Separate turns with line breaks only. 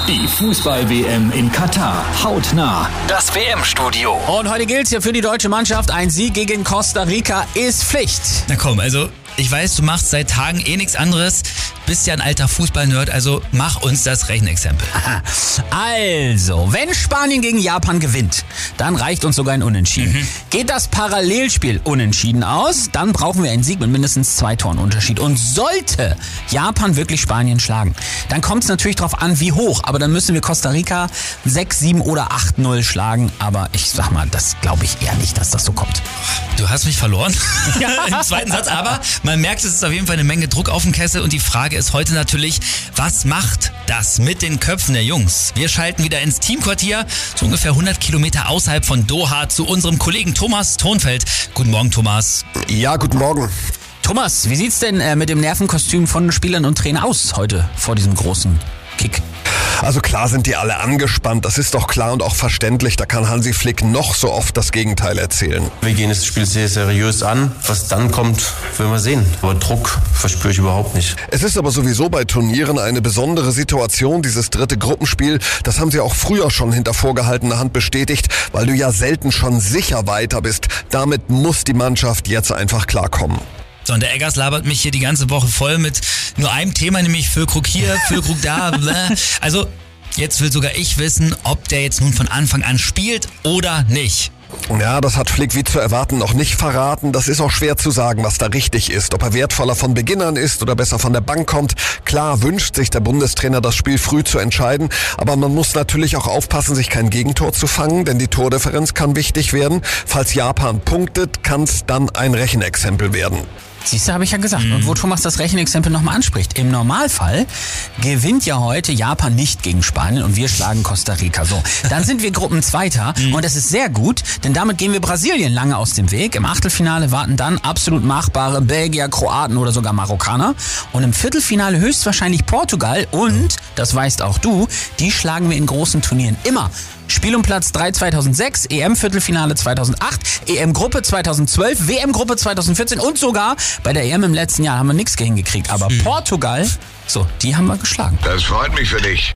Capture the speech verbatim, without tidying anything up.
Die Fußball-W M in Katar. Hautnah. Das W M-Studio.
Und heute gilt's hier für die deutsche Mannschaft. Ein Sieg gegen Costa Rica ist Pflicht.
Na komm, also ich weiß, du machst seit Tagen eh nichts anderes. Bist ja ein alter Fußball-Nerd, also mach uns das Rechenexempel.
Also, wenn Spanien gegen Japan gewinnt, dann reicht uns sogar ein Unentschieden. Mhm. Geht das Parallelspiel unentschieden aus, dann brauchen wir einen Sieg mit mindestens zwei Toren Unterschied. Und sollte Japan wirklich Spanien schlagen, dann kommt es natürlich darauf an, wie hoch. Aber dann müssen wir Costa Rica sechs, sieben oder acht null schlagen. Aber ich sag mal, das glaube ich eher nicht, dass das so kommt.
Du hast mich verloren im zweiten Satz, aber man merkt, es ist auf jeden Fall eine Menge Druck auf dem Kessel und die Frage ist heute natürlich, was macht das mit den Köpfen der Jungs? Wir schalten wieder ins Teamquartier, so ungefähr hundert Kilometer außerhalb von Doha, zu unserem Kollegen Thomas Thonfeld. Guten Morgen, Thomas.
Ja, guten Morgen.
Thomas, wie sieht's denn äh, mit dem Nervenkostüm von Spielern und Trainer aus heute vor diesem großen Kick?
Also klar sind die alle angespannt, das ist doch klar und auch verständlich. Da kann Hansi Flick noch so oft das Gegenteil erzählen.
Wir gehen das Spiel sehr seriös an. Was dann kommt, werden wir sehen. Aber Druck verspüre ich überhaupt nicht.
Es ist aber sowieso bei Turnieren eine besondere Situation, dieses dritte Gruppenspiel. Das haben sie auch früher schon hinter vorgehaltener Hand bestätigt, weil du ja selten schon sicher weiter bist. Damit muss die Mannschaft jetzt einfach klarkommen.
So, und der Eggers labert mich hier die ganze Woche voll mit nur einem Thema, nämlich Füllkrug hier, Füllkrug da. Bläh. Also, jetzt will sogar ich wissen, ob der jetzt nun von Anfang an spielt oder nicht.
Ja, das hat Flick wie zu erwarten noch nicht verraten. Das ist auch schwer zu sagen, was da richtig ist. Ob er wertvoller von Beginn an ist oder besser von der Bank kommt. Klar wünscht sich der Bundestrainer, das Spiel früh zu entscheiden. Aber man muss natürlich auch aufpassen, sich kein Gegentor zu fangen, denn die Tordifferenz kann wichtig werden. Falls Japan punktet, kann es dann ein Rechenexempel werden.
Siehst du, habe ich ja gesagt. Und wo Thomas das Rechenexempel nochmal anspricht. Im Normalfall gewinnt ja heute Japan nicht gegen Spanien und wir schlagen Costa Rica. So, dann sind wir Gruppenzweiter und das ist sehr gut, denn damit gehen wir Brasilien lange aus dem Weg. Im Achtelfinale warten dann absolut machbare Belgier, Kroaten oder sogar Marokkaner. Und im Viertelfinale höchstwahrscheinlich Portugal und, das weißt auch du, die schlagen wir in großen Turnieren immer. Spiel um Platz drei zweitausendsechs, E M-Viertelfinale zweitausendacht, E M-Gruppe zweitausendzwölf, W M-Gruppe zweitausendvierzehn und sogar bei der E M im letzten Jahr haben wir nichts hingekriegt. Aber Portugal, so, die haben wir geschlagen.
Das freut mich für dich.